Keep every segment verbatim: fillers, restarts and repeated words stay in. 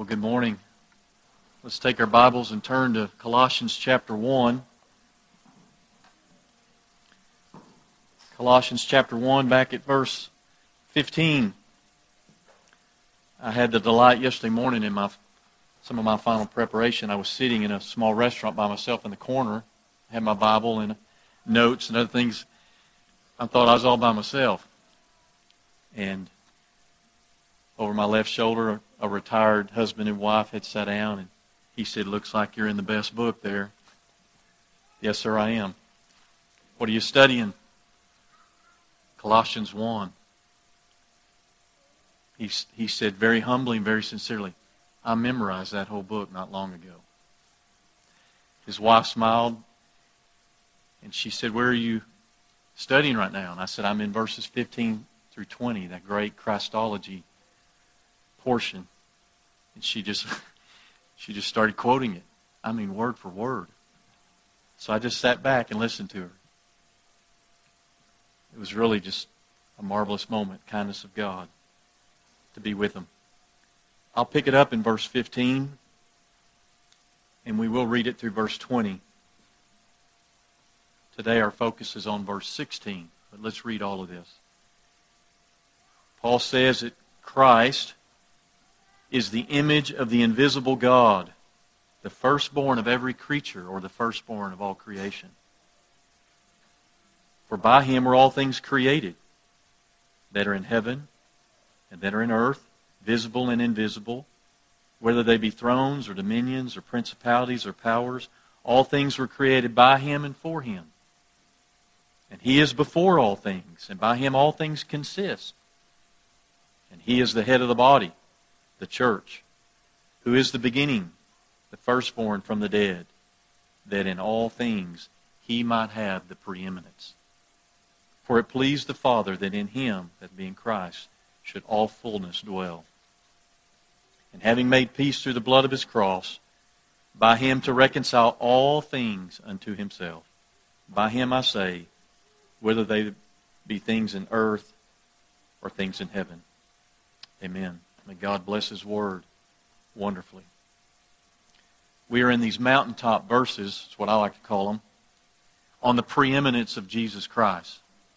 Well, good morning. Let's take our Bibles and turn to Colossians chapter one. Colossians chapter one, back at verse fifteen. I had the delight yesterday morning in my some of my final preparation. I was sitting in a small restaurant by myself in the corner. I had my Bible and notes and other things. I thought I was all by myself. And over my left shoulder, a retired husband and wife had sat down, and he said, "Looks like you're in the best book there." Yes, sir, I am. What are you studying? Colossians one. He, he said very humbly and very sincerely, "I memorized that whole book not long ago." His wife smiled, and she said, "Where are you studying right now?" And I said, "I'm in verses fifteen through twenty, that great Christology portion." And she just she just started quoting it. I mean, word for word. So I just sat back and listened to her. It was really just a marvelous moment, kindness of God, to be with them. I'll pick it up in verse fifteen, and we will read it through verse twenty. Today our focus is on verse sixteen, but let's read all of this. Paul says that Christ is the image of the invisible God, the firstborn of every creature, or the firstborn of all creation. For by Him were all things created, that are in heaven and that are in earth, visible and invisible, whether they be thrones or dominions or principalities or powers. All things were created by Him and for Him. And He is before all things, and by Him all things consist. And He is the head of the body, the church, who is the beginning, the firstborn from the dead, that in all things He might have the preeminence. For it pleased the Father that in Him, that being Christ, should all fullness dwell. And having made peace through the blood of His cross, by Him to reconcile all things unto Himself. By Him I say, whether they be things in earth or things in heaven. Amen. May God bless His Word wonderfully. We are in these mountaintop verses, that's what I like to call them, on the preeminence of Jesus Christ.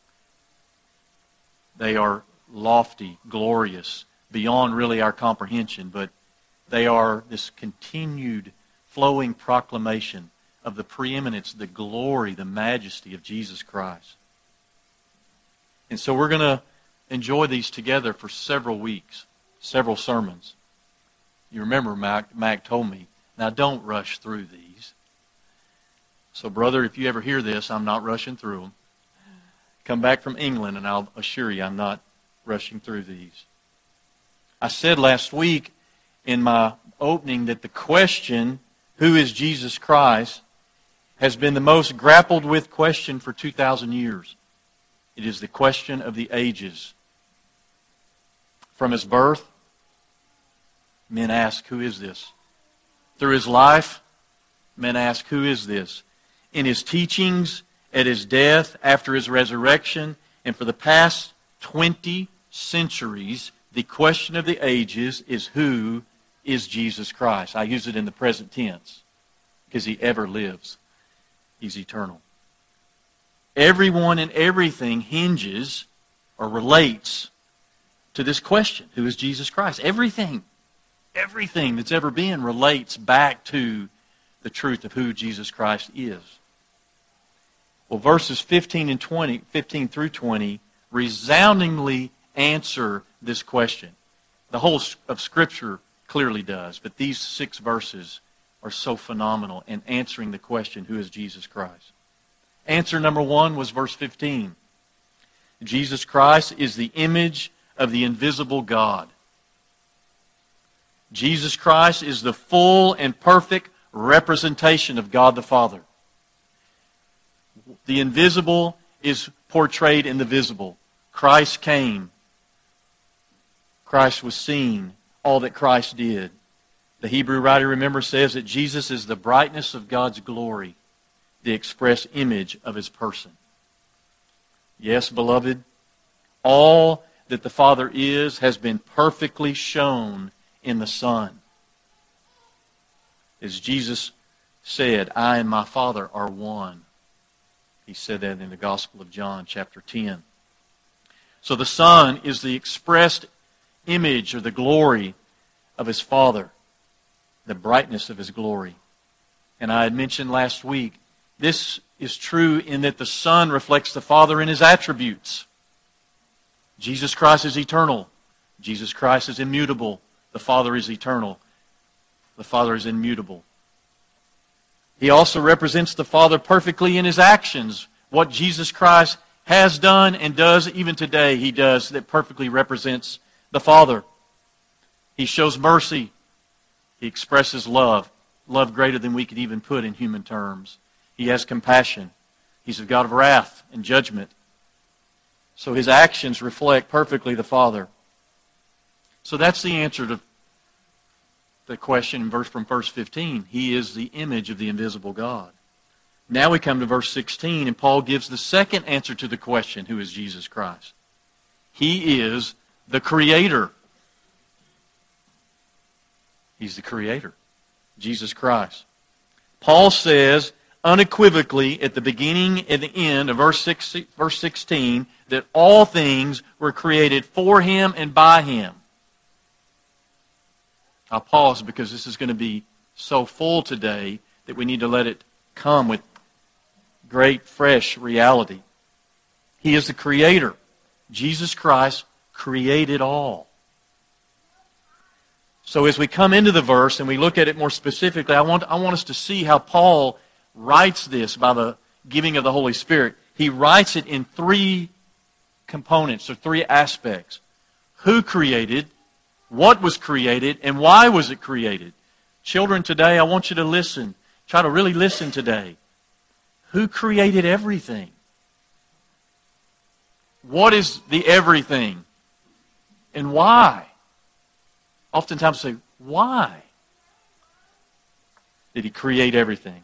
They are lofty, glorious, beyond really our comprehension, but they are this continued flowing proclamation of the preeminence, the glory, the majesty of Jesus Christ. And so we're going to enjoy these together for several weeks, several sermons. You remember Mac, Mac told me, now don't rush through these. So brother, if you ever hear this, I'm not rushing through them. Come back from England and I'll assure you I'm not rushing through these. I said last week in my opening that the question, who is Jesus Christ, has been the most grappled with question for two thousand years. It is the question of the ages. From His birth, men ask, who is this? Through His life, men ask, who is this? In His teachings, at His death, after His resurrection, and for the past twenty centuries, the question of the ages is, who is Jesus Christ? I use it in the present tense because He ever lives. He's eternal. Everyone and everything hinges or relates to this question, who is Jesus Christ? Everything, everything that's ever been relates back to the truth of who Jesus Christ is. Well, verses fifteen and twenty, fifteen through twenty, resoundingly answer this question. The whole of Scripture clearly does, but these six verses are so phenomenal in answering the question, who is Jesus Christ? Answer number one was verse fifteen. Jesus Christ is the image of the invisible God. Jesus Christ is the full and perfect representation of God the Father. The invisible is portrayed in the visible. Christ came. Christ was seen. All that Christ did. The Hebrew writer, remember, says that Jesus is the brightness of God's glory, the express image of His person. Yes, beloved, all that the Father is has been perfectly shown in the Son. As Jesus said, I and my Father are one. He said that in the Gospel of John, chapter ten. So the Son is the expressed image or the glory of His Father, the brightness of His glory. And I had mentioned last week, this is true in that the Son reflects the Father in His attributes. Jesus Christ is eternal. Jesus Christ is immutable. The Father is eternal. The Father is immutable. He also represents the Father perfectly in His actions. What Jesus Christ has done and does even today, He does that perfectly represents the Father. He shows mercy. He expresses love. Love greater than we could even put in human terms. He has compassion. He's a God of wrath and judgment. So His actions reflect perfectly the Father. So that's the answer to the question in verse from verse fifteen. He is the image of the invisible God. Now we come to verse sixteen, and Paul gives the second answer to the question, who is Jesus Christ? He is the Creator. He's the Creator. Jesus Christ. Paul says unequivocally at the beginning and the end of verse six, verse sixteen that all things were created for Him and by Him. I'll pause because this is going to be so full today that we need to let it come with great, fresh reality. He is the Creator. Jesus Christ created all. So as we come into the verse and we look at it more specifically, I want, I want us to see how Paul writes this by the giving of the Holy Spirit. He writes it in three components or three aspects. Who created, what was created, and why was it created? Children, today I want you to listen. Try to really listen today. Who created everything? What is the everything? And why? Oftentimes say, why did He create everything?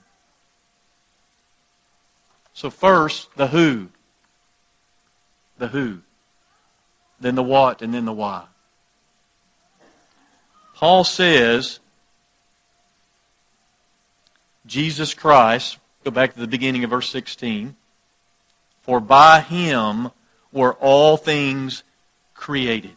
So first, the who. The who. Then the what, and then the why. Paul says, Jesus Christ, go back to the beginning of verse sixteen, for by Him were all things created.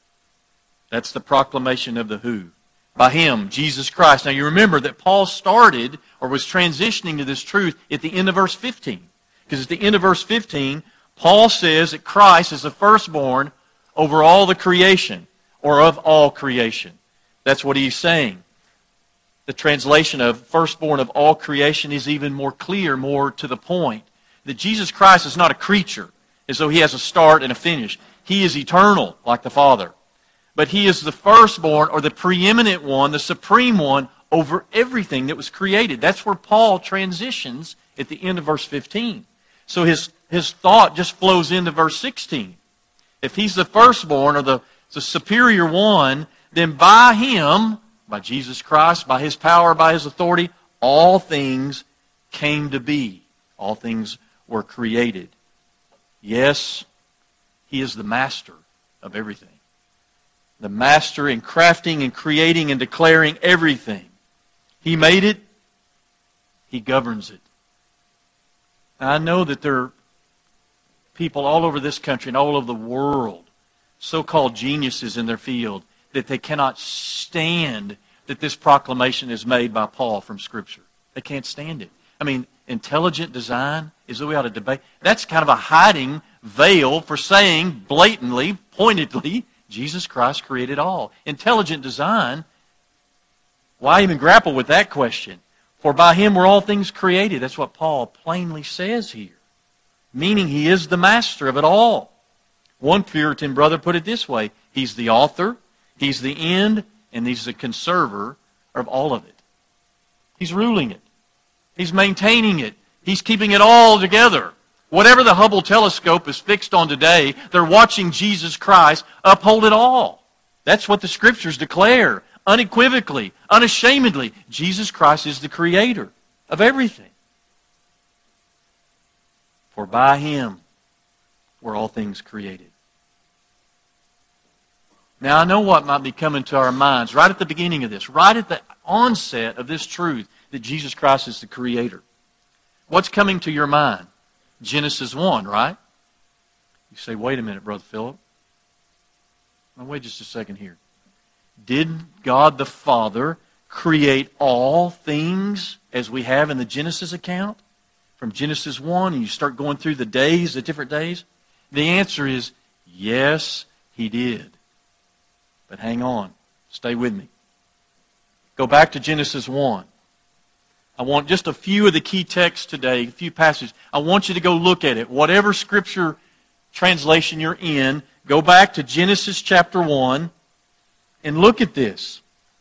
That's the proclamation of the who. By Him, Jesus Christ. Now you remember that Paul started or was transitioning to this truth at the end of verse fifteen. Because at the end of verse fifteen, Paul says that Christ is the firstborn over all the creation, or of all creation. That's what he's saying. The translation of firstborn of all creation is even more clear, more to the point. That Jesus Christ is not a creature, as though He has a start and a finish. He is eternal, like the Father. But He is the firstborn, or the preeminent one, the supreme one, over everything that was created. That's where Paul transitions at the end of verse fifteen. So his, his thought just flows into verse sixteen. If He's the firstborn, or the, the superior one, then by Him, by Jesus Christ, by His power, by His authority, all things came to be. All things were created. Yes, He is the master of everything. The master in crafting and creating and declaring everything. He made it. He governs it. Now, I know that there are people all over this country and all over the world, so-called geniuses in their field, that they cannot stand that this proclamation is made by Paul from Scripture. They can't stand it. I mean, intelligent design is that we ought to debate. That's kind of a hiding veil for saying blatantly, pointedly, Jesus Christ created all. Intelligent design, why even grapple with that question? For by Him were all things created. That's what Paul plainly says here. Meaning He is the master of it all. One Puritan brother put it this way: He's the author, He's the end, and He's the conserver of all of it. He's ruling it. He's maintaining it. He's keeping it all together. Whatever the Hubble telescope is fixed on today, they're watching Jesus Christ uphold it all. That's what the Scriptures declare, unequivocally, unashamedly. Jesus Christ is the Creator of everything. For by Him were all things created. Now I know what might be coming to our minds right at the beginning of this, right at the onset of this truth that Jesus Christ is the Creator. What's coming to your mind? Genesis one, right? You say, wait a minute, Brother Philip. Now wait just a second here. Did God the Father create all things as we have in the Genesis account? From Genesis one, and you start going through the days, the different days? The answer is, yes, He did. But hang on. Stay with me. Go back to Genesis one. I want just a few of the key texts today, a few passages. I want you to go look at it. Whatever Scripture translation you're in, go back to Genesis chapter one and look at this.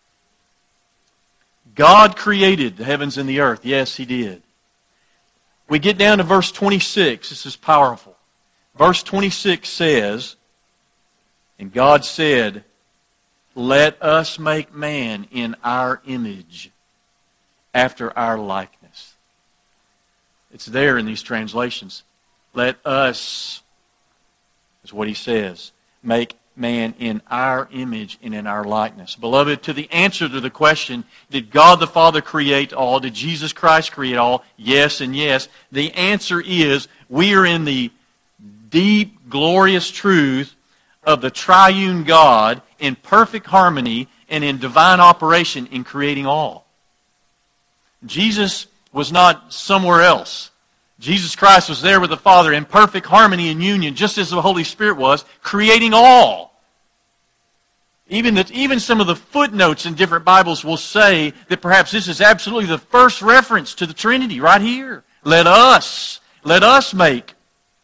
God created the heavens and the earth. Yes, He did. We get down to verse twenty-six. This is powerful. Verse twenty-six says, and God said, let us make man in our image, after our likeness. It's there in these translations. Let us, is what He says, make man in our image and in our likeness. Beloved, to the answer to the question, did God the Father create all? Did Jesus Christ create all? Yes and yes. The answer is, we are in the deep, glorious truth of the triune God in perfect harmony and in divine operation in creating all. Jesus was not somewhere else. Jesus Christ was there with the Father in perfect harmony and union, just as the Holy Spirit was, creating all. Even, that, even some of the footnotes in different Bibles will say that perhaps this is absolutely the first reference to the Trinity right here. Let us, let us make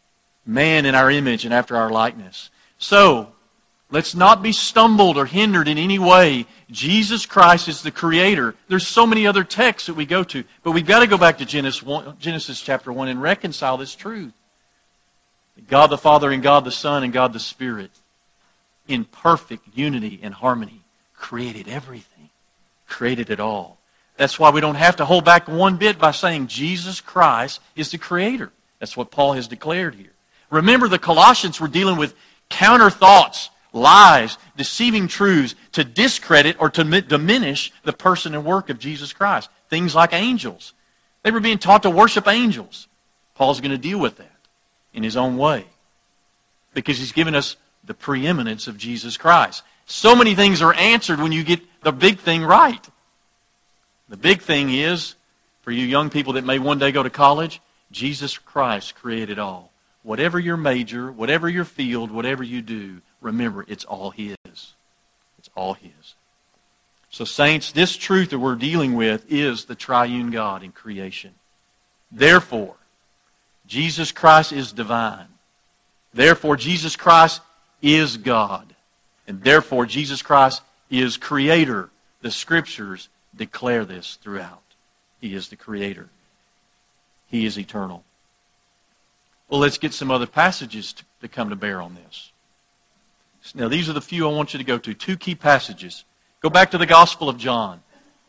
man in our image and after our likeness. So, let's not be stumbled or hindered in any way. Jesus Christ is the Creator. There's so many other texts that we go to, but we've got to go back to Genesis, one, Genesis chapter one and reconcile this truth. God the Father and God the Son and God the Spirit, in perfect unity and harmony, created everything. Created it all. That's why we don't have to hold back one bit by saying Jesus Christ is the Creator. That's what Paul has declared here. Remember, the Colossians were dealing with counter thoughts, lies, deceiving truths to discredit or to diminish the person and work of Jesus Christ. Things like angels. They were being taught to worship angels. Paul's going to deal with that in his own way, because he's given us the preeminence of Jesus Christ. So many things are answered when you get the big thing right. The big thing is, for you young people that may one day go to college, Jesus Christ created all. Whatever your major, whatever your field, whatever you do, remember, it's all His. It's all His. So saints, this truth that we're dealing with is the triune God in creation. Therefore, Jesus Christ is divine. Therefore, Jesus Christ is God. And therefore, Jesus Christ is Creator. The Scriptures declare this throughout. He is the Creator. He is eternal. Well, let's get some other passages to, to come to bear on this. Now, these are the few I want you to go to. Two key passages. Go back to the Gospel of John.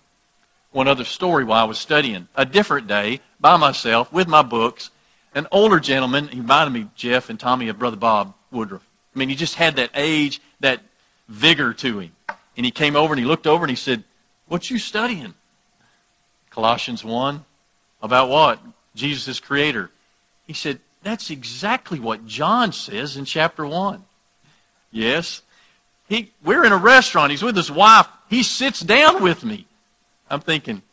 One other story while I was studying. A different day, by myself, with my books, an older gentleman, he reminded me, Jeff and Tommy, of Brother Bob Woodruff. I mean, he just had that age, that vigor to him. And he came over and he looked over and he said, "What you studying?" Colossians one. About what? Jesus is Creator. He said, "That's exactly what John says in chapter one. Yes. He, we're in a restaurant. He's with his wife. He sits down with me. I'm thinking,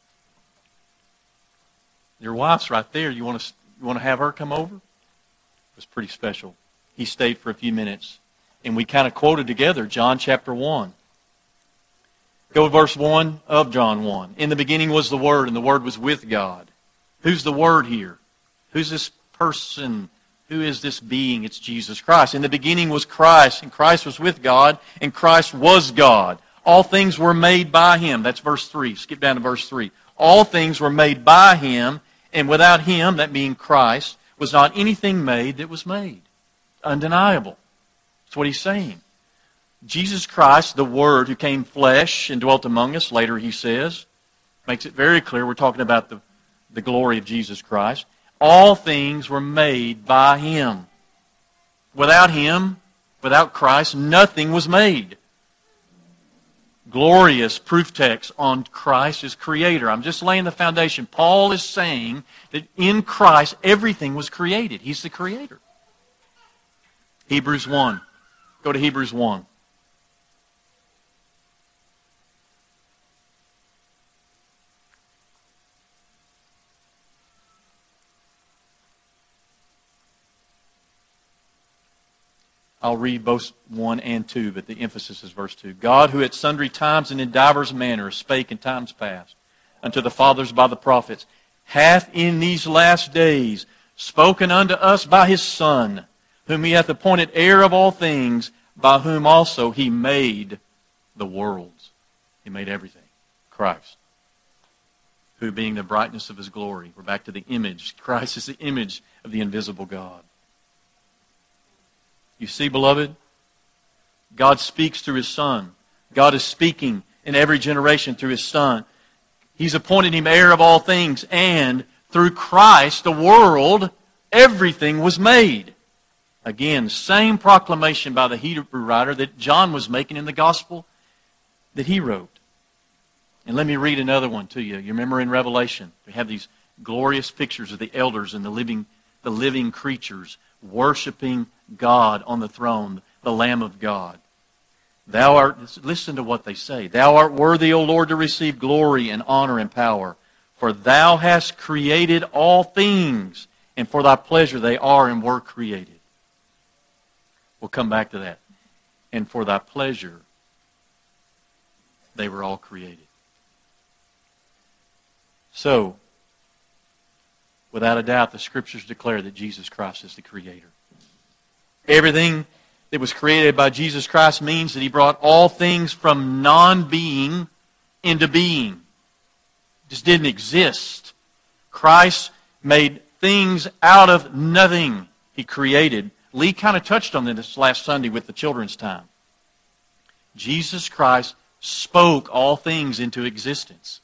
your wife's right there. You want to, you want to have her come over? It was pretty special. He stayed for a few minutes. And we kind of quoted together John chapter one. Go to verse one of John one. In the beginning was the Word, and the Word was with God. Who's the Word here? Who's this person? Who is this being? It's Jesus Christ. In the beginning was Christ, and Christ was with God, and Christ was God. All things were made by Him. That's verse three. Skip down to verse three. All things were made by Him, and without Him, that being Christ, was not anything made that was made. Undeniable. That's what he's saying. Jesus Christ, the Word who came flesh and dwelt among us, later he says, makes it very clear we're talking about the, the glory of Jesus Christ. All things were made by Him. Without Him, without Christ, nothing was made. glorious proof text on Christ as Creator. I'm just laying the foundation. Paul is saying that in Christ everything was created. He's the Creator. Hebrews one. Go to Hebrews one. I'll read both one and two, but the emphasis is verse two. God, who at sundry times and in divers manners spake in times past unto the fathers by the prophets, hath in these last days spoken unto us by His Son, whom He hath appointed heir of all things, by whom also He made the worlds. He made everything. Christ, who being the brightness of His glory. We're back to the image. Christ is the image of the invisible God. You see, beloved, God speaks through His Son. God is speaking in every generation through His Son. He's appointed Him heir of all things, and through Christ, the world, everything was made. Again, same proclamation by the Hebrew writer that John was making in the gospel that he wrote. And let me read another one to you. You remember in Revelation, we have these glorious pictures of the elders and the living, the living creatures worshiping God on the throne, the Lamb of God. Thou art, listen to what they say. Thou art worthy, O Lord, to receive glory and honor and power. For Thou hast created all things, and for Thy pleasure they are and were created. We'll come back to that. And for Thy pleasure they were all created. So, without a doubt, the Scriptures declare that Jesus Christ is the Creator. Everything that was created by Jesus Christ means that He brought all things from non-being into being. It just didn't exist. Christ made things out of nothing. He created. Lee kind of touched on this last Sunday with the children's time. Jesus Christ spoke all things into existence.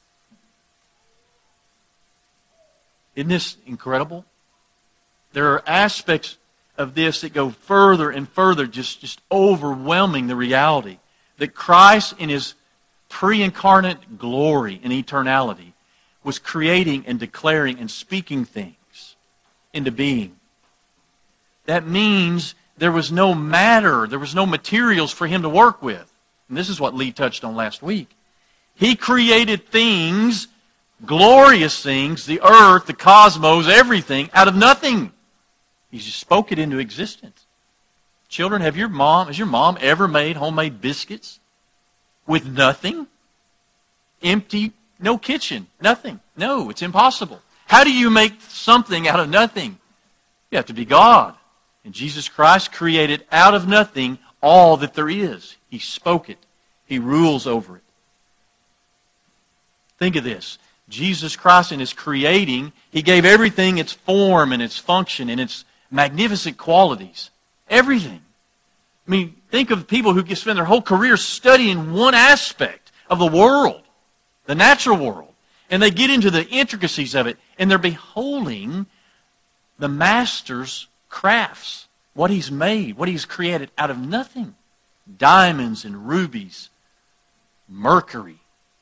Isn't this incredible? There are aspects of this that go further and further, just, just overwhelming the reality that Christ in His pre-incarnate glory and eternality was creating and declaring and speaking things into being. That means there was no matter, there was no materials for Him to work with. And this is what Lee touched on last week. He created things, glorious things, the earth, the cosmos, everything, out of nothing. He just spoke it into existence. Children, have your mom, has your mom ever made homemade biscuits with nothing? Empty, no kitchen, nothing. No, it's impossible. How do you make something out of nothing? You have to be God. And Jesus Christ created out of nothing all that there is. He spoke it. He rules over it. Think of this. Jesus Christ in His creating, He gave everything its form and its function and its magnificent qualities. Everything. I mean, think of people who spend their whole career studying one aspect of the world, the natural world, and they get into the intricacies of it, and they're beholding the Master's crafts, what He's made, what He's created out of nothing. Diamonds and rubies, mercury,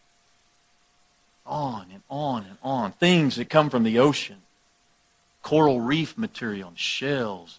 on and on and on. Things that come from the ocean. Coral reef material and shells.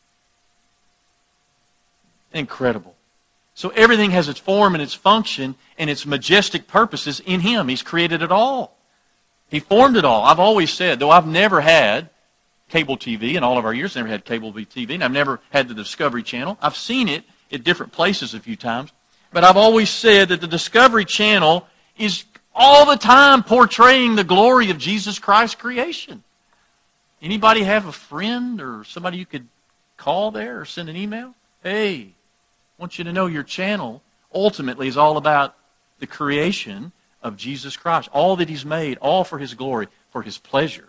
Incredible. So everything has its form and its function and its majestic purposes in Him. He's created it all. He formed it all. I've always said, though I've never had cable T V in all of our years, never had cable T V, and I've never had the Discovery Channel. I've seen it at different places a few times. But I've always said that the Discovery Channel is all the time portraying the glory of Jesus Christ's creation. Anybody have a friend or somebody you could call there or send an email? Hey, I want you to know your channel ultimately is all about the creation of Jesus Christ. All that He's made, all for His glory, for His pleasure.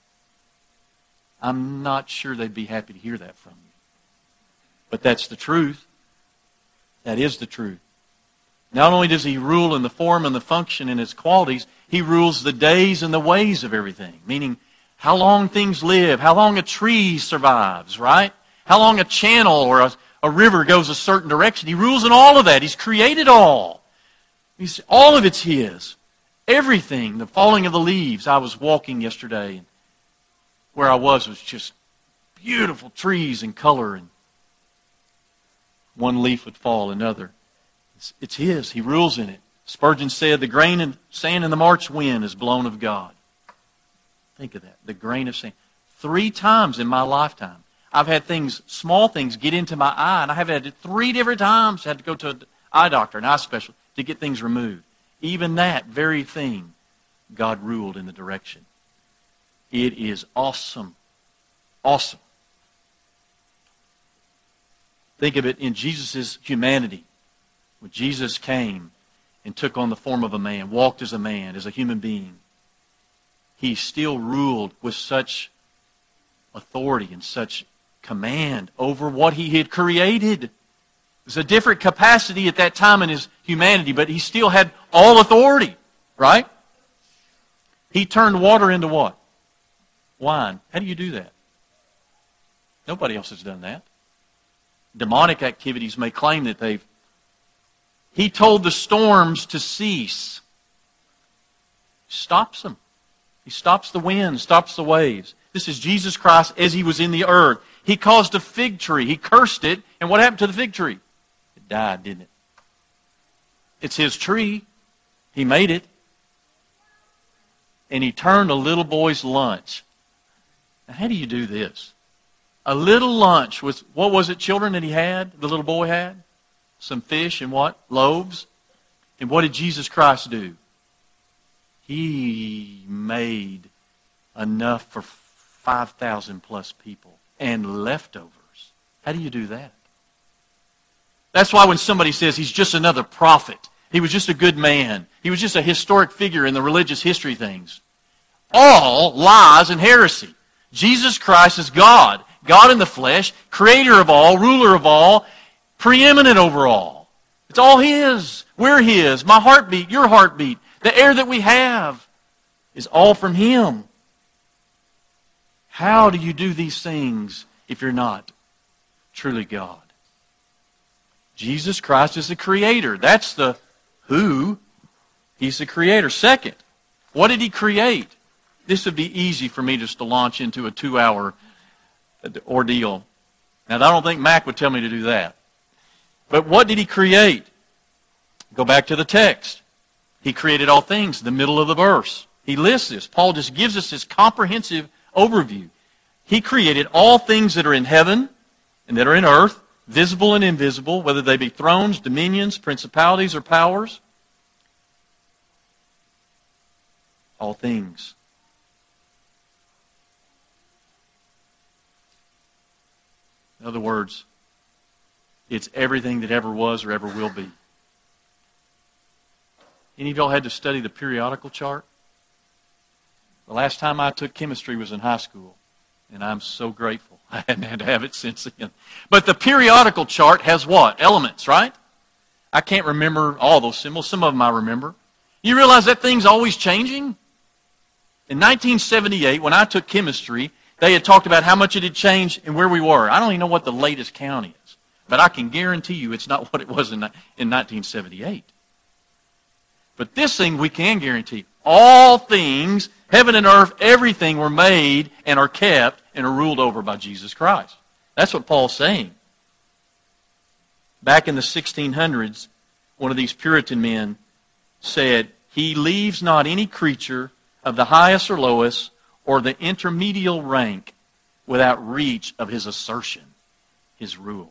I'm not sure they'd be happy to hear that from you. But that's the truth. That is the truth. Not only does He rule in the form and the function and His qualities, He rules the days and the ways of everything. Meaning, how long things live, how long a tree survives, right? How long a channel or a, a river goes a certain direction. He rules in all of that. He's created all. He's, all of it's His. Everything, the falling of the leaves. I was walking yesterday, and where I was was just beautiful trees and color, and one leaf would fall, another. It's, it's His. He rules in it. Spurgeon said, the grain and sand in the March wind is blown of God. Think of that. The grain of sand. Three times in my lifetime, I've had things, small things, get into my eye, and I have had it three different times. I had to go to an eye doctor, an eye specialist, to get things removed. Even that very thing, God ruled in the direction. It is awesome. Awesome. Think of it in Jesus' humanity. When Jesus came and took on the form of a man, walked as a man, as a human being, He still ruled with such authority and such command over what He had created. It was a different capacity at that time in His humanity, but He still had all authority, right? He turned water into what? Wine. How do you do that? Nobody else has done that. Demonic activities may claim that they've... He told the storms to cease. Stops them. He stops the wind, stops the waves. This is Jesus Christ as He was in the earth. He caused a fig tree. He cursed it. And what happened to the fig tree? It died, didn't it? It's His tree. He made it. And He turned a little boy's lunch. Now, how do you do this? A little lunch was, what was it, children, that he had, the little boy had? Some fish and what? Loaves. And what did Jesus Christ do? He made enough for five thousand plus people and leftovers. How do you do that? That's why when somebody says he's just another prophet, he was just a good man, he was just a historic figure in the religious history things, all lies and heresy. Jesus Christ is God. God in the flesh, creator of all, ruler of all, preeminent over all. It's all His. We're His. My heartbeat, your heartbeat, the air that we have is all from Him. How do you do these things if you're not truly God? Jesus Christ is the creator. That's the who. He's the creator. Second, what did He create? This would be easy for me just to launch into a two-hour ordeal. Now, I don't think Mac would tell me to do that. But what did He create? Go back to the text. He created all things, the middle of the verse. He lists this. Paul just gives us this comprehensive overview. He created all things that are in heaven and that are in earth, visible and invisible, whether they be thrones, dominions, principalities, or powers. All things. In other words, it's everything that ever was or ever will be. Any of y'all had to study the periodical chart? The last time I took chemistry was in high school, and I'm so grateful. I hadn't had to have it since then. But the periodical chart has what? Elements, right? I can't remember all those symbols. Some of them I remember. You realize that thing's always changing? In nineteen seventy-eight, when I took chemistry, they had talked about how much it had changed and where we were. I don't even know what the latest count is. But I can guarantee you it's not what it was in, in nineteen seventy-eight. But this thing we can guarantee. All things, heaven and earth, everything were made and are kept and are ruled over by Jesus Christ. That's what Paul's saying. Back in the sixteen hundreds, one of these Puritan men said, He leaves not any creature of the highest or lowest or the intermedial rank without reach of His assertion, His rule.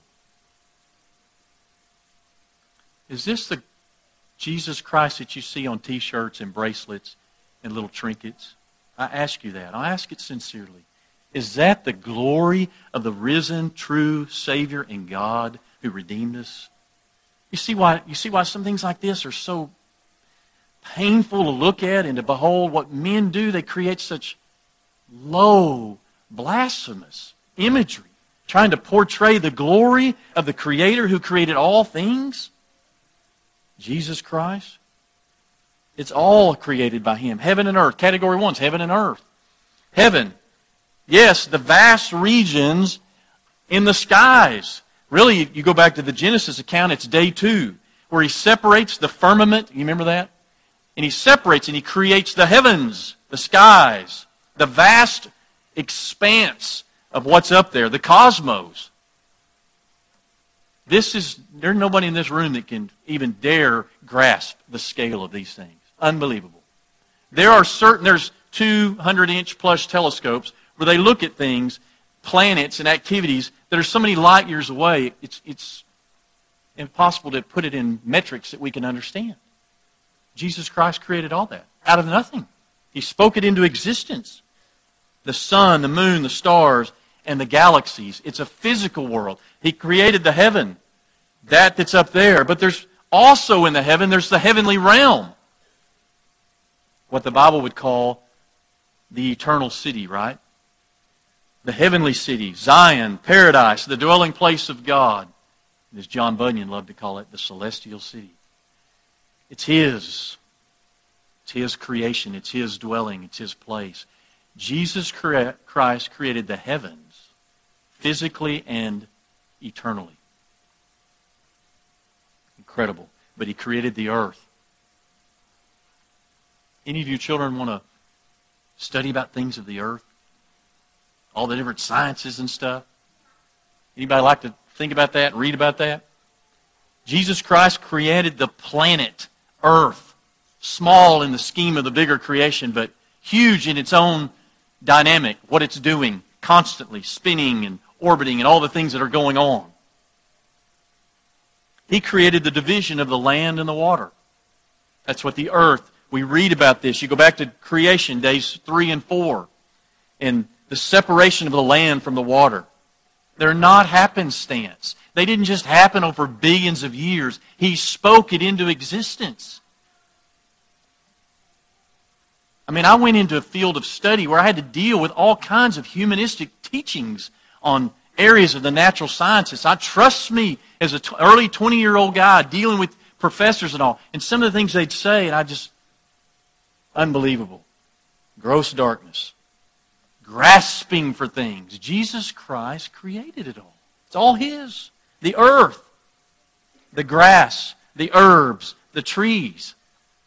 Is this the Jesus Christ that you see on T-shirts and bracelets and little trinkets? I ask you that. I ask it sincerely. Is that the glory of the risen, true Savior and God who redeemed us? You see why, you see why some things like this are so painful to look at and to behold? What men do, they create such low, blasphemous imagery, trying to portray the glory of the Creator who created all things. Jesus Christ. It's all created by Him. Heaven and earth. Category one is heaven and earth. Heaven. Yes, the vast regions in the skies. Really, you go back to the Genesis account, it's day two, where He separates the firmament. You remember that? And He separates and He creates the heavens, the skies, the vast expanse of what's up there, the cosmos. This is, there's nobody in this room that can even dare grasp the scale of these things. Unbelievable. There are certain, there's two hundred inch plus telescopes where they look at things, planets and activities that are so many light years away, it's, it's impossible to put it in metrics that we can understand. Jesus Christ created all that out of nothing. He spoke it into existence. The sun, the moon, the stars, and the galaxies. It's a physical world. He created the heaven, that that's up there. But there's also in the heaven, there's the heavenly realm. What the Bible would call the eternal city, right? The heavenly city, Zion, paradise, the dwelling place of God. As John Bunyan loved to call it, the celestial city. It's His. It's His creation. It's His dwelling. It's His place. Jesus Christ created the heavens physically and eternally. Incredible. But He created the earth. Any of you children want to study about things of the earth? All the different sciences and stuff? Anybody like to think about that, read about that? Jesus Christ created the planet Earth. Small in the scheme of the bigger creation, but huge in its own dynamic, what it's doing, constantly spinning and orbiting and all the things that are going on. He created the division of the land and the water. That's what the earth, we read about this. You go back to creation, days three and four, and the separation of the land from the water. They're not happenstance. They didn't just happen over billions of years. He spoke it into existence. I mean, I went into a field of study where I had to deal with all kinds of humanistic teachings on areas of the natural sciences. I trust me as an t- early twenty-year-old guy dealing with professors and all. And some of the things they'd say, and I just, unbelievable. Gross darkness. Grasping for things. Jesus Christ created it all. It's all His. The earth, the grass, the herbs, the trees.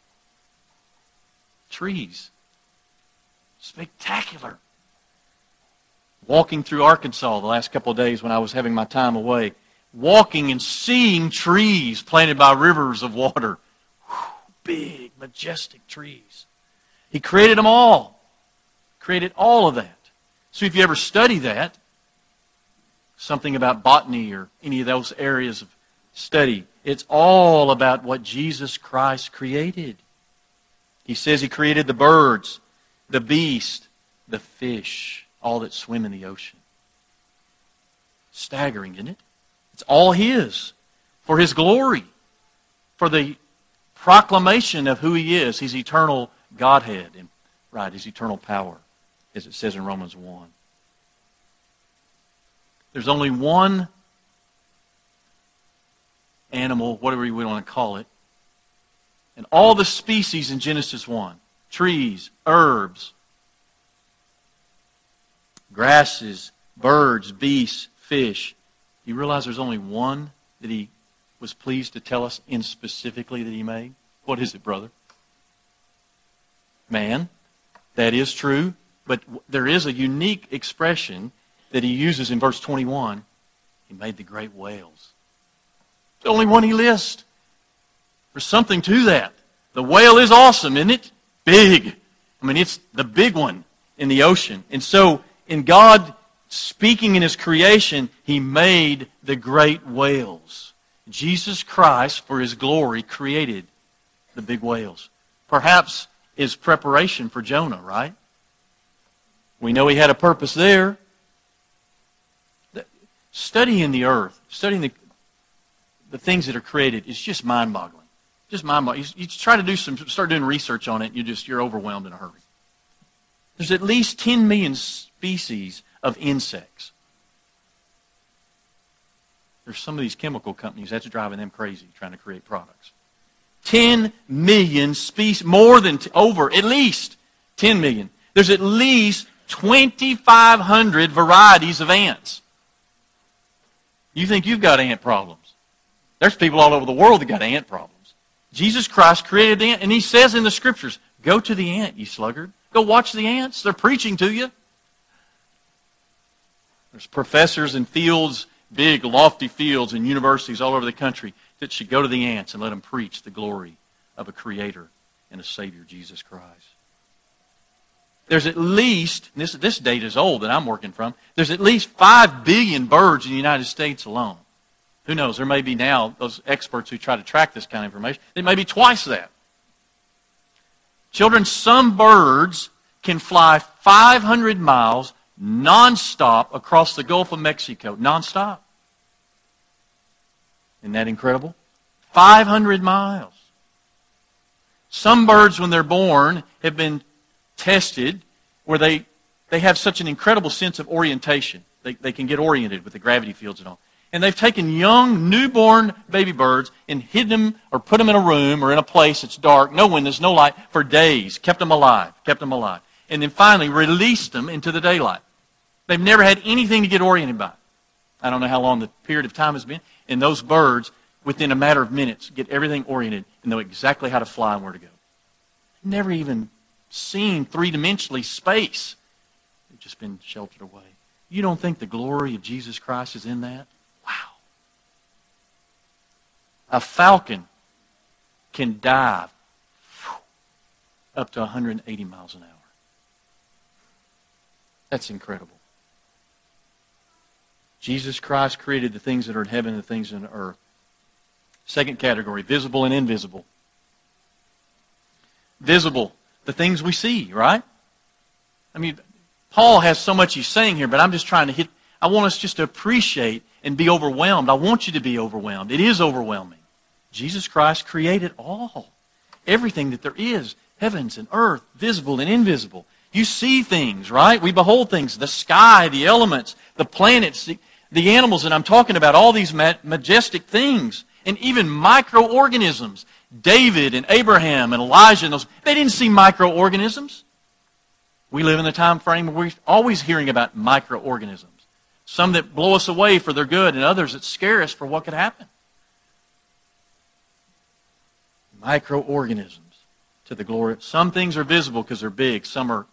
Trees. Spectacular. Walking through Arkansas the last couple of days when I was having my time away. Walking and seeing trees planted by rivers of water. Whew, big, majestic trees. He created them all. Created all of that. So if you ever study that, something about botany or any of those areas of study, it's all about what Jesus Christ created. He says He created the birds, the beast, the fish, all that swim in the ocean. Staggering, isn't it? It's all His. For His glory. For the proclamation of who He is. His eternal Godhead. And, right, His eternal power. As it says in Romans one. There's only one animal, whatever we want to call it, and all the species in Genesis one, trees, herbs, grasses, birds, beasts, fish. You realize there's only one that He was pleased to tell us in specifically that He made? What is it, brother? Man. That is true. But there is a unique expression that He uses in verse twenty-one. He made the great whales. It's the only one He lists. There's something to that. The whale is awesome, isn't it? Big. I mean, it's the big one in the ocean. And so, in God speaking in His creation, He made the great whales. Jesus Christ, for His glory, created the big whales. Perhaps is preparation for Jonah, right? We know He had a purpose there. Studying the earth, studying the, the things that are created is just mind-boggling. Just mind-boggling. You, you try to do some, start doing research on it, and you just you're overwhelmed in a hurry. There's at least ten million species of insects. There's some of these chemical companies that's driving them crazy trying to create products. ten million species, more than t- over at least ten million. There's at least twenty-five hundred varieties of ants. You think you've got ant problems. There's people all over the world that got ant problems. Jesus Christ created the ant, and He says in the Scriptures, go to the ant, you sluggard. Go watch the ants. They're preaching to you. There's professors in fields, big, lofty fields in universities all over the country that should go to the ants and let them preach the glory of a Creator and a Savior, Jesus Christ. There's at least, this, this data is old that I'm working from, there's at least five billion birds in the United States alone. Who knows, there may be now, those experts who try to track this kind of information, it may be twice that. Children, some birds can fly five hundred miles nonstop across the Gulf of Mexico. Nonstop. Isn't that incredible? five hundred miles. Some birds, when they're born, have been tested where they, they have such an incredible sense of orientation. They, they can get oriented with the gravity fields and all. And they've taken young, newborn baby birds and hidden them or put them in a room or in a place that's dark, no windows, no light, for days. Kept them alive. Kept them alive. And then finally released them into the daylight. They've never had anything to get oriented by. I don't know how long the period of time has been. And those birds, within a matter of minutes, get everything oriented and know exactly how to fly and where to go. Never even seen three-dimensionally space. They've just been sheltered away. You don't think the glory of Jesus Christ is in that? Wow. A falcon can dive up to one hundred eighty miles an hour. That's incredible. Jesus Christ created the things that are in heaven and the things in the earth. Second category, visible and invisible. Visible, the things we see, right? I mean, Paul has so much he's saying here, but I'm just trying to hit, I want us just to appreciate and be overwhelmed. I want you to be overwhelmed. It is overwhelming. Jesus Christ created all. Everything that there is, heavens and earth, visible and invisible. You see things, right? We behold things, the sky, the elements, the planets, the, the animals, and I'm talking about all these ma- majestic things, and even microorganisms. David and Abraham and Elijah, and those, they didn't see microorganisms. We live in the time frame where we're always hearing about microorganisms. Some that blow us away for their good, and others that scare us for what could happen. Microorganisms to the glory. Some things are visible because they're big. Some are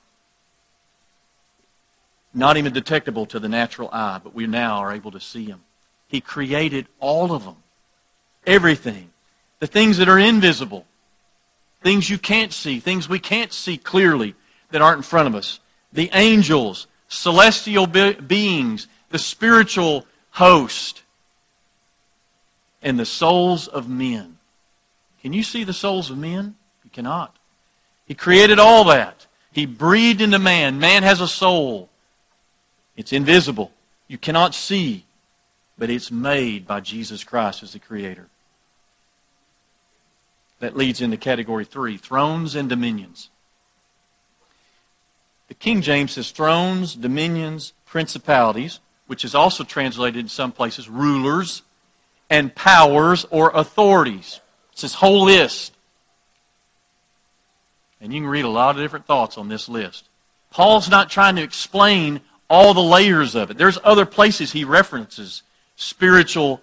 not even detectable to the natural eye, but we now are able to see them. He created all of them. Everything. The things that are invisible. Things you can't see. Things we can't see clearly that aren't in front of us. The angels, celestial be- beings, the spiritual host, and the souls of men. Can you see the souls of men? You cannot. He created all that. He breathed into man. Man has a soul. It's invisible. You cannot see, but it's made by Jesus Christ as the Creator. That leads into category three, thrones and dominions. The King James says thrones, dominions, principalities, which is also translated in some places rulers, and powers or authorities. It's this whole list. And you can read a lot of different thoughts on this list. Paul's not trying to explain all the layers of it. There's other places he references spiritual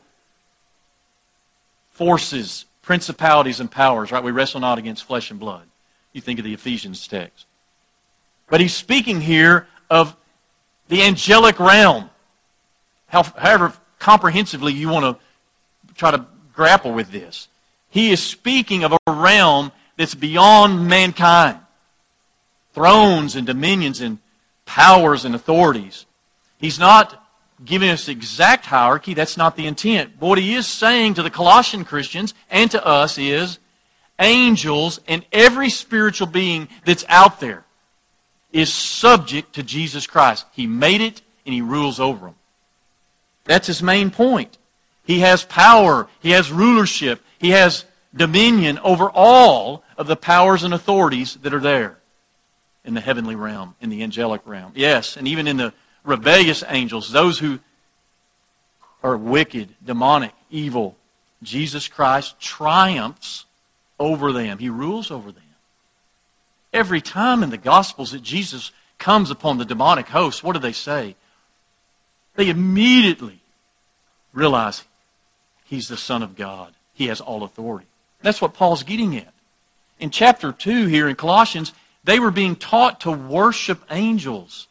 forces, principalities and powers, right? We wrestle not against flesh and blood. You think of the Ephesians text. But he's speaking here of the angelic realm. How, however comprehensively you want to try to grapple with this. He is speaking of a realm that's beyond mankind. Thrones and dominions and powers and authorities. He's not giving us exact hierarchy. That's not the intent. But what he is saying to the Colossian Christians and to us is angels and every spiritual being that's out there is subject to Jesus Christ. He made it and He rules over them. That's his main point. He has power. He has rulership. He has dominion over all of the powers and authorities that are there in the heavenly realm, in the angelic realm. Yes, and even in the rebellious angels, those who are wicked, demonic, evil, Jesus Christ triumphs over them. He rules over them. Every time in the Gospels that Jesus comes upon the demonic host, what do they say? They immediately realize He's the Son of God. He has all authority. That's what Paul's getting at. In chapter two here in Colossians, they were being taught to worship angels.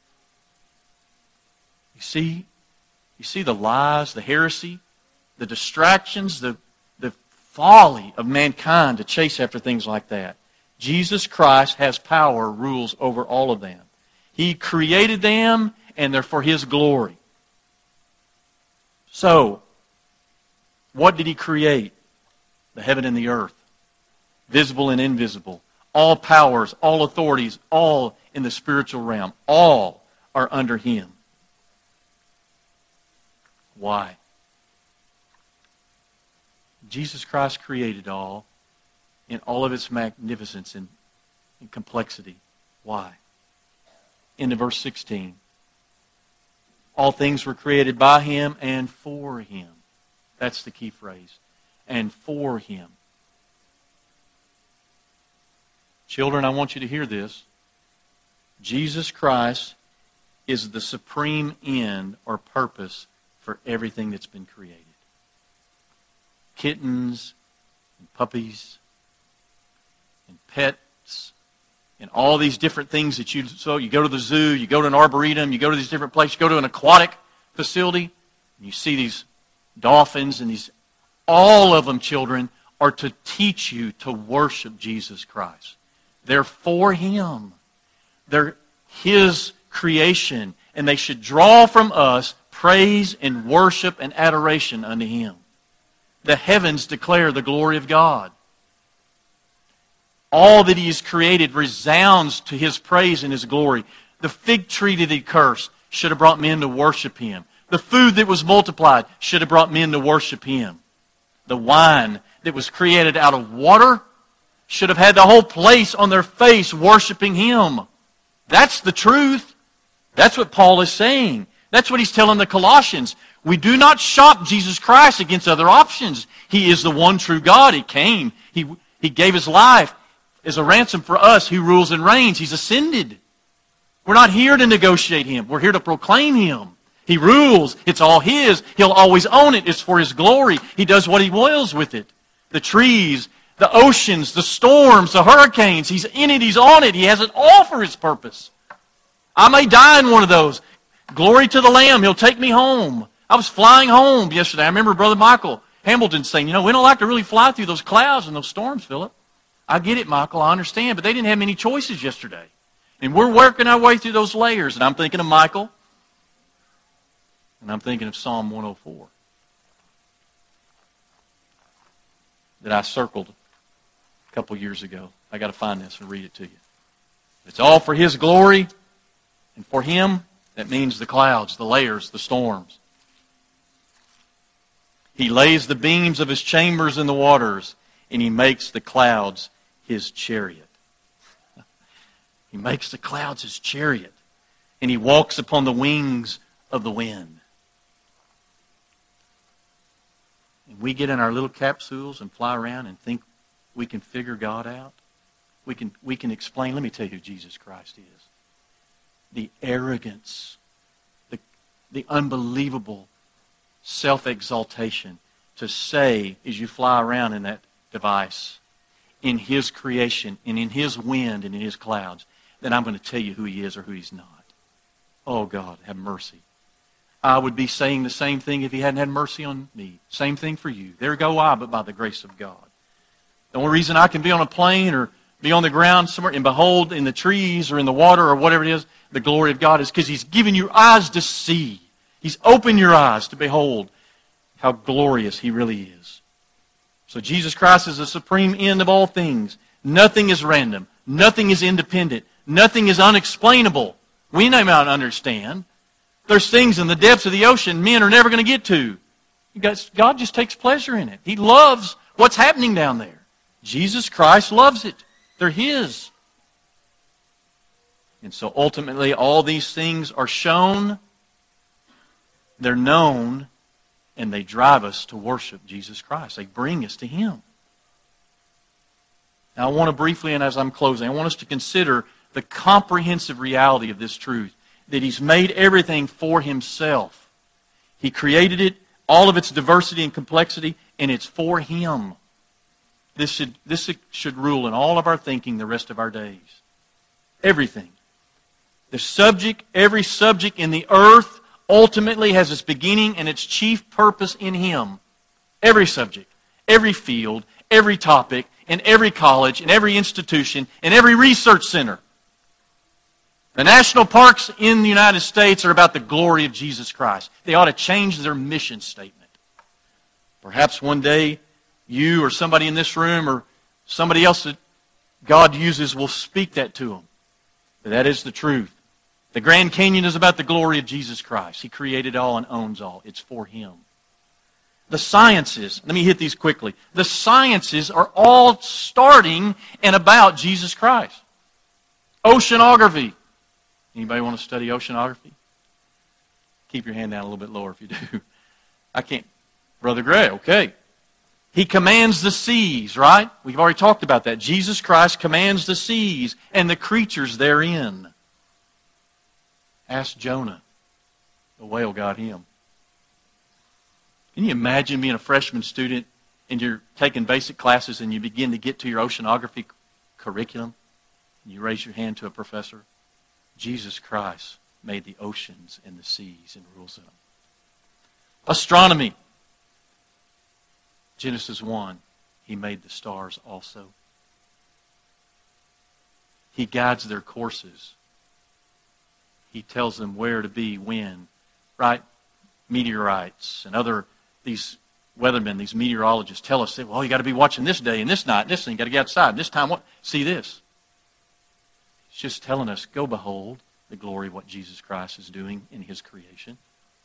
You see, you see the lies, the heresy, the distractions, the, the folly of mankind to chase after things like that. Jesus Christ has power, rules over all of them. He created them, and they're for His glory. So, what did He create? The heaven and the earth, visible and invisible. All powers, all authorities, all in the spiritual realm. All are under Him. Why? Jesus Christ created all in all of its magnificence and, and complexity. Why? Into verse sixteen. All things were created by Him and for Him. That's the key phrase. And for Him. Children, I want you to hear this. Jesus Christ is the supreme end or purpose for everything that's been created. Kittens and puppies and pets and all these different things that you, so you go to the zoo, you go to an arboretum, you go to these different places, you go to an aquatic facility, and you see these dolphins and these, all of them, children, are to teach you to worship Jesus Christ. They're for Him. They're His creation, and they should draw from us praise and worship and adoration unto Him. The heavens declare the glory of God. All that He has created resounds to His praise and His glory. The fig tree that He cursed should have brought men to worship Him. The food that was multiplied should have brought men to worship Him. The wine that was created out of water should have had the whole place on their face worshiping Him. That's the truth. That's what Paul is saying. That's what he's telling the Colossians. We do not shop Jesus Christ against other options. He is the one true God. He came. He, he gave His life as a ransom for us who rules and reigns. He's ascended. We're not here to negotiate Him. We're here to proclaim Him. He rules. It's all His. He'll always own it. It's for His glory. He does what He wills with it. The trees, the oceans, the storms, the hurricanes. He's in it. He's on it. He has it all for His purpose. I may die in one of those. Glory to the Lamb. He'll take me home. I was flying home yesterday. I remember Brother Michael Hamilton saying, you know, we don't like to really fly through those clouds and those storms, Philip. I get it, Michael. I understand. But they didn't have many choices yesterday. And we're working our way through those layers. And I'm thinking of Michael. And I'm thinking of Psalm one oh four. That I circled a couple years ago. I got to find this and read it to you. It's all for His glory. And for Him, that means the clouds, the layers, the storms. He lays the beams of His chambers in the waters, and He makes the clouds His chariot. He makes the clouds His chariot, and He walks upon the wings of the wind. And we get in our little capsules and fly around and think we can figure God out. We can, we can explain. Let me tell you who Jesus Christ is. The arrogance, the, the unbelievable self-exaltation to say as you fly around in that device, in His creation and in His wind and in His clouds, that I'm going to tell you who He is or who He's not. Oh God, have mercy. I would be saying the same thing if He hadn't had mercy on me. Same thing for you. There go I, but by the grace of God. The only reason I can be on a plane or be on the ground somewhere and behold in the trees or in the water or whatever it is, the glory of God is because He's given you eyes to see. He's opened your eyes to behold how glorious He really is. So Jesus Christ is the supreme end of all things. Nothing is random. Nothing is independent. Nothing is unexplainable. We may not understand. There's things in the depths of the ocean men are never going to get to. God just takes pleasure in it. He loves what's happening down there. Jesus Christ loves it. They're His. And so ultimately all these things are shown, they're known, and they drive us to worship Jesus Christ. They bring us to Him. Now I want to briefly, and as I'm closing, I want us to consider the comprehensive reality of this truth. That He's made everything for Himself. He created it all of its diversity and complexity, and it's for Him. This should, this should rule in all of our thinking the rest of our days. Everything. The subject, every subject in the earth ultimately has its beginning and its chief purpose in Him. Every subject, every field, every topic, in every college, in every institution, in every research center. The national parks in the United States are about the glory of Jesus Christ. They ought to change their mission statement. Perhaps one day you or somebody in this room or somebody else that God uses will speak that to them. But that is the truth. The Grand Canyon is about the glory of Jesus Christ. He created all and owns all. It's for Him. The sciences, let me hit these quickly. The sciences are all starting and about Jesus Christ. Oceanography. Anybody want to study oceanography? Keep your hand down a little bit lower if you do. I can't. Brother Gray, okay. He commands the seas, right? We've already talked about that. Jesus Christ commands the seas and the creatures therein. Ask Jonah. The whale got him. Can you imagine being a freshman student and you're taking basic classes and you begin to get to your oceanography curriculum and you raise your hand to a professor? Jesus Christ made the oceans and the seas and rules them. Astronomy. Genesis one, He made the stars also. He guides their courses. He tells them where to be, when. Right? Meteorites and other, these weathermen, these meteorologists tell us, well, you got to be watching this day and this night and this thing. You got to get outside. And this time, what? See this. It's just telling us, go behold the glory of what Jesus Christ is doing in His creation.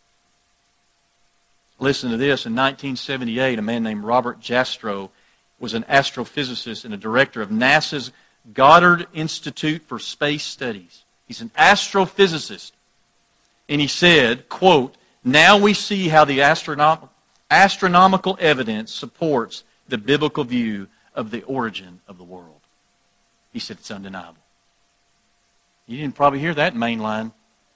Listen to this. In nineteen seventy-eight, a man named Robert Jastrow was an astrophysicist and a director of NASA's Goddard Institute for Space Studies. He's an astrophysicist. And he said, quote, now we see how the astronom- astronomical evidence supports the biblical view of the origin of the world. He said it's undeniable. You didn't probably hear that in mainline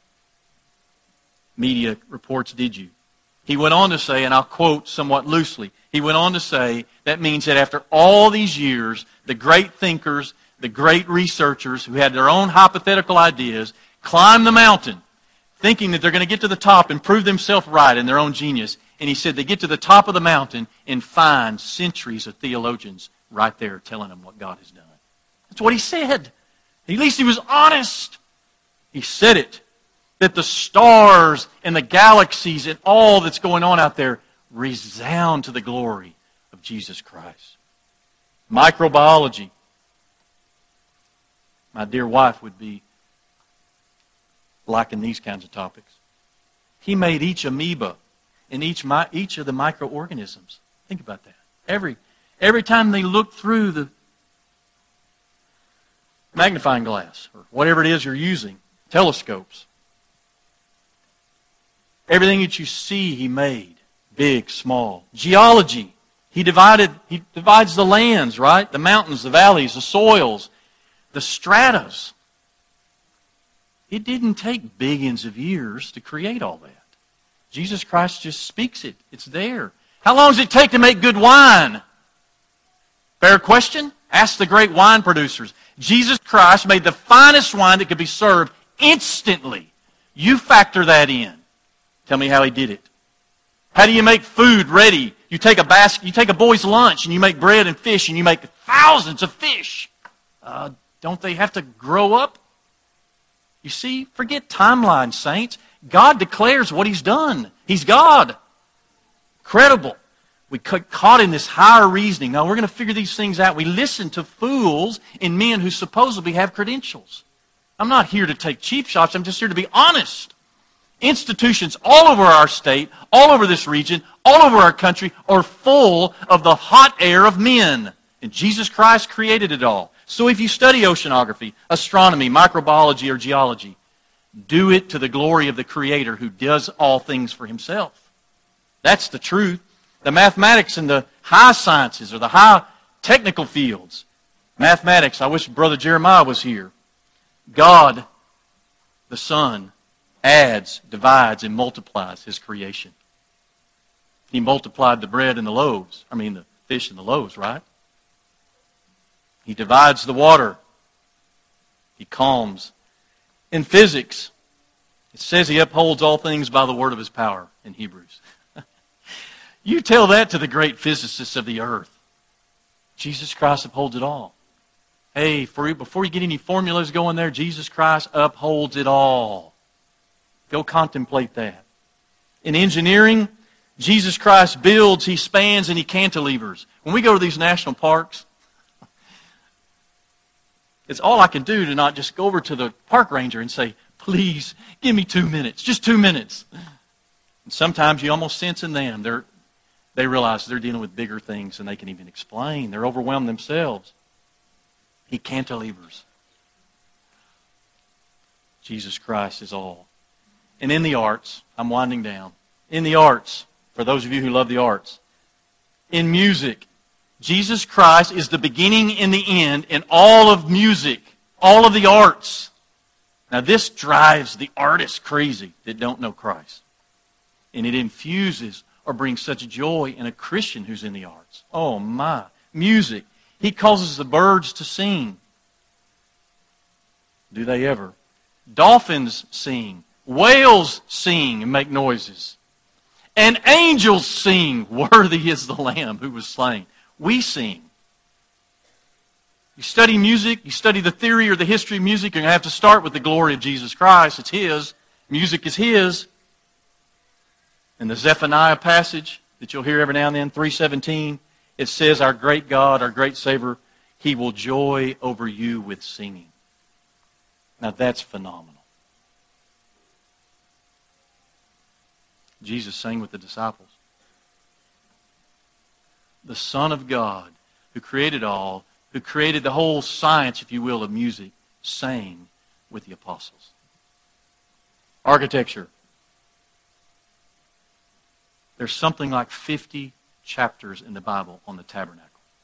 media reports, did you? He went on to say, and I'll quote somewhat loosely, he went on to say, that means that after all these years, the great thinkers, the great researchers who had their own hypothetical ideas, climb the mountain, thinking that they're going to get to the top and prove themselves right in their own genius. And he said they get to the top of the mountain and find centuries of theologians right there telling them what God has done. That's what he said. At least he was honest. He said it. That the stars and the galaxies and all that's going on out there resound to the glory of Jesus Christ. Microbiology. My dear wife would be liking these kinds of topics. He made each amoeba and each, each of the microorganisms. Think about that. Every, every time they look through the magnifying glass or whatever it is you're using, telescopes, everything that you see, He made. Big, small. Geology. He divided, He divides the lands, right? The mountains, the valleys, the soils, the stratas. It didn't take billions of years to create all that. Jesus Christ just speaks it. It's there. How long does it take to make good wine? Fair question? Ask the great wine producers. Jesus Christ made the finest wine that could be served instantly. You factor that in. Tell me how He did it. How do you make food ready? You take a basket, you take a boy's lunch, and you make bread and fish, and you make thousands of fish. Uh, don't they have to grow up? You see, forget timeline, saints. God declares what He's done. He's God. Credible. We got caught in this higher reasoning. Now, we're going to figure these things out. We listen to fools and men who supposedly have credentials. I'm not here to take cheap shots. I'm just here to be honest. Institutions all over our state, all over this region, all over our country are full of the hot air of men. And Jesus Christ created it all. So if you study oceanography, astronomy, microbiology, or geology, do it to the glory of the Creator who does all things for Himself. That's the truth. The mathematics and the high sciences or the high technical fields. Mathematics, I wish Brother Jeremiah was here. God, the Son, adds, divides, and multiplies His creation. He multiplied the bread and the loaves. I mean, the fish and the loaves, right? He divides the water. He calms. In physics, it says He upholds all things by the word of His power in Hebrews. You tell that to the great physicists of the earth. Jesus Christ upholds it all. Hey, for, before you get any formulas going there, Jesus Christ upholds it all. Go contemplate that. In engineering, Jesus Christ builds, He spans, and He cantilevers. When we go to these national parks, it's all I can do to not just go over to the park ranger and say, please, give me two minutes, just two minutes. And sometimes you almost sense in them, they're, they realize they're dealing with bigger things than they can even explain. They're overwhelmed themselves. He cantilevers. Jesus Christ is all. And in the arts, I'm winding down. In the arts, for those of you who love the arts, in music, Jesus Christ is the beginning and the end in all of music, all of the arts. Now this drives the artists crazy that don't know Christ. And it infuses or brings such joy in a Christian who's in the arts. Oh my. Music. He causes the birds to sing. Do they ever? Dolphins sing. Whales sing and make noises. And angels sing, worthy is the Lamb who was slain. We sing. You study music, you study the theory or the history of music, you're going to have to start with the glory of Jesus Christ. It's His. Music is His. In the Zephaniah passage that you'll hear every now and then, three seventeen, it says, our great God, our great Savior, He will joy over you with singing. Now that's phenomenal. Jesus sang with the disciples. The Son of God, who created all, who created the whole science, if you will, of music, sang with the apostles. Architecture. There's something like fifty chapters in the Bible on the tabernacle.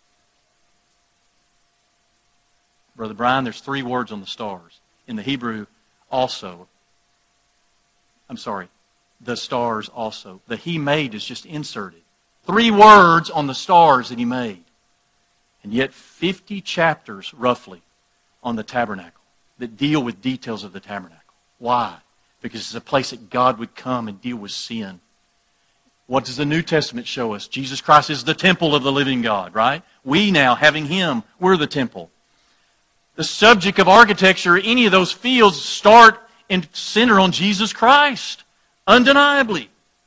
Brother Brian, there's three words on the stars. In the Hebrew, also. I'm sorry, the stars also. The He made is just inserted. Three words on the stars that He made. And yet fifty chapters, roughly, on the tabernacle that deal with details of the tabernacle. Why? Because it's a place that God would come and deal with sin. What does the New Testament show us? Jesus Christ is the temple of the living God, right? We now, having Him, we're the temple. The subject of architecture, any of those fields, start and center on Jesus Christ. Undeniably.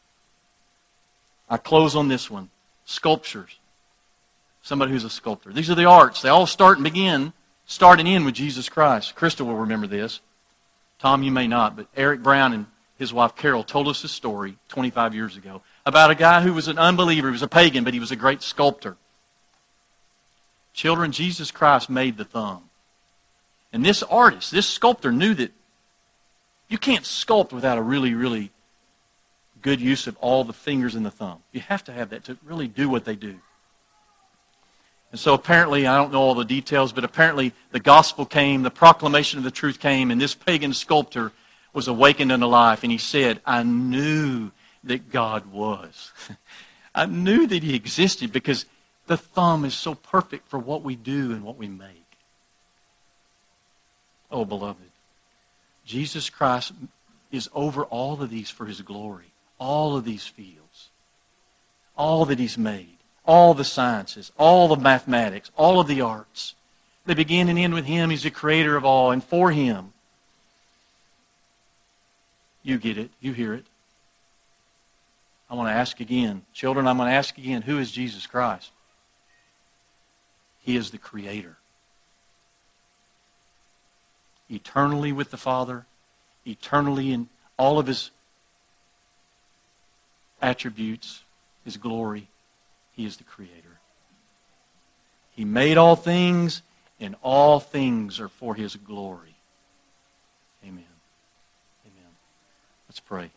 I close on this one. Sculptures. Somebody who's a sculptor. These are the arts. They all start and begin, start and end with Jesus Christ. Krista will remember this. Tom, you may not, but Eric Brown and his wife Carol told us a story twenty-five years ago about a guy who was an unbeliever. He was a pagan, but he was a great sculptor. Children, Jesus Christ made the thumb. And this artist, this sculptor knew that you can't sculpt without a really, really good use of all the fingers and the thumb. You have to have that to really do what they do. And so apparently, I don't know all the details, but apparently the gospel came, the proclamation of the truth came, and this pagan sculptor was awakened unto life. And he said, I knew that God was. I knew that He existed because the thumb is so perfect for what we do and what we make. Oh, beloved, Jesus Christ is over all of these for His glory. All of these fields. All that He's made. All the sciences. All the mathematics. All of the arts. They begin and end with Him. He's the creator of all. And for Him. You get it. You hear it. I want to ask again. Children, I'm going to ask again. Who is Jesus Christ? He is the Creator. Eternally with the Father. Eternally in all of His attributes, His glory. He is the Creator. He made all things, and all things are for His glory. Amen. Amen. Let's pray.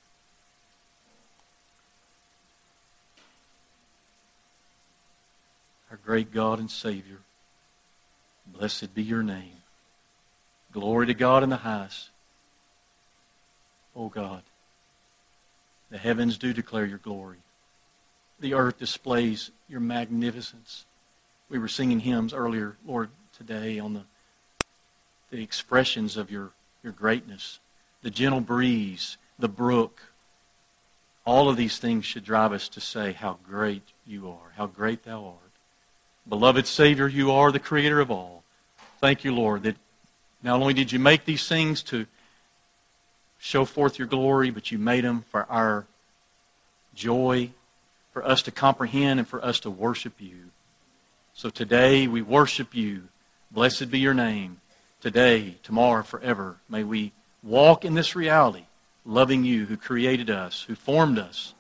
Our great God and Savior, blessed be Your name. Glory to God in the highest. O God, the heavens do declare Your glory. the earth displays your magnificence. We were singing hymns earlier, Lord, today on the, the expressions of your, your greatness. The gentle breeze, the brook. All of these things should drive us to say how great you are, how great thou art. Beloved Savior, you are the creator of all. Thank you, Lord, that not only did you make these things to show forth your glory, but you made them for our joy, for us to comprehend and for us to worship you. So today we worship you. Blessed be your name. Today, tomorrow, forever, may we walk in this reality, loving you who created us, who formed us.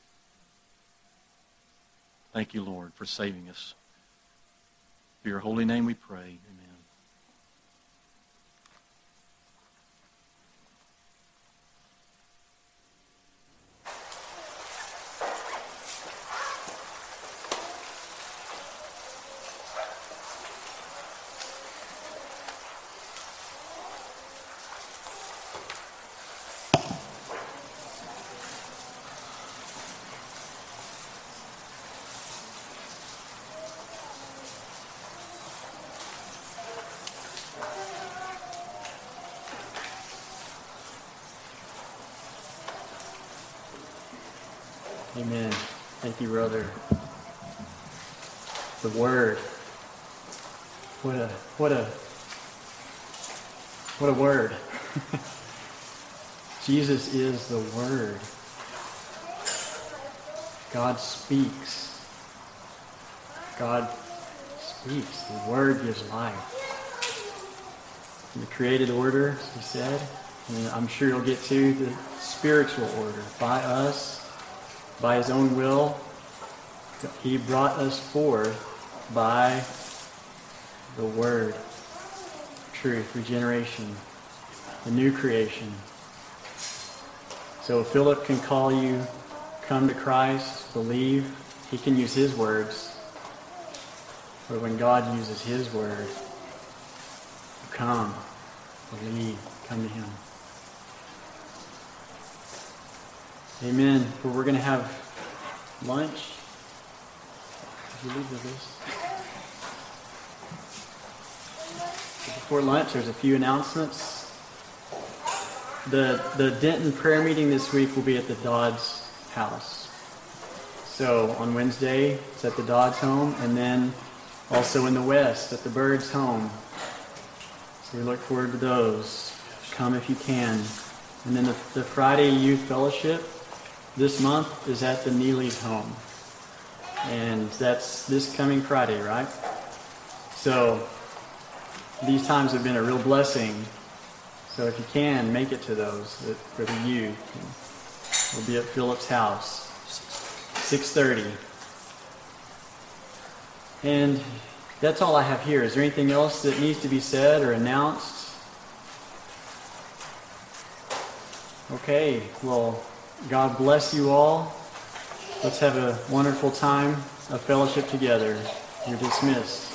Thank you, Lord, for saving us. For your holy name we pray. Amen. Amen. Thank you, brother. The Word. What a what a what a word. Jesus is the Word. God speaks. God speaks. The Word gives life. In the created order, as he said, and I'm sure you'll get to the spiritual order. By us, by his own will, he brought us forth by the Word, truth, regeneration, the new creation. So Philip can call you, come to Christ, believe. He can use his words. But when God uses his word, come, believe, come to him. Amen. Well, we're going to have lunch. Did you leave the list? Before lunch, there's a few announcements. The the Denton prayer meeting this week will be at the Dodds house. So on Wednesday, it's at the Dodds home, and then also in the West at the Birds home. So we look forward to those. Come if you can. And then the, the Friday Youth Fellowship this month is at the Neely's home. And that's this coming Friday, right? So these times have been a real blessing. So if you can, make it to those for the youth. We'll be at Philip's house, six thirty. And that's all I have here. Is there anything else that needs to be said or announced? Okay, well, God bless you all. Let's have a wonderful time of fellowship together. You're dismissed.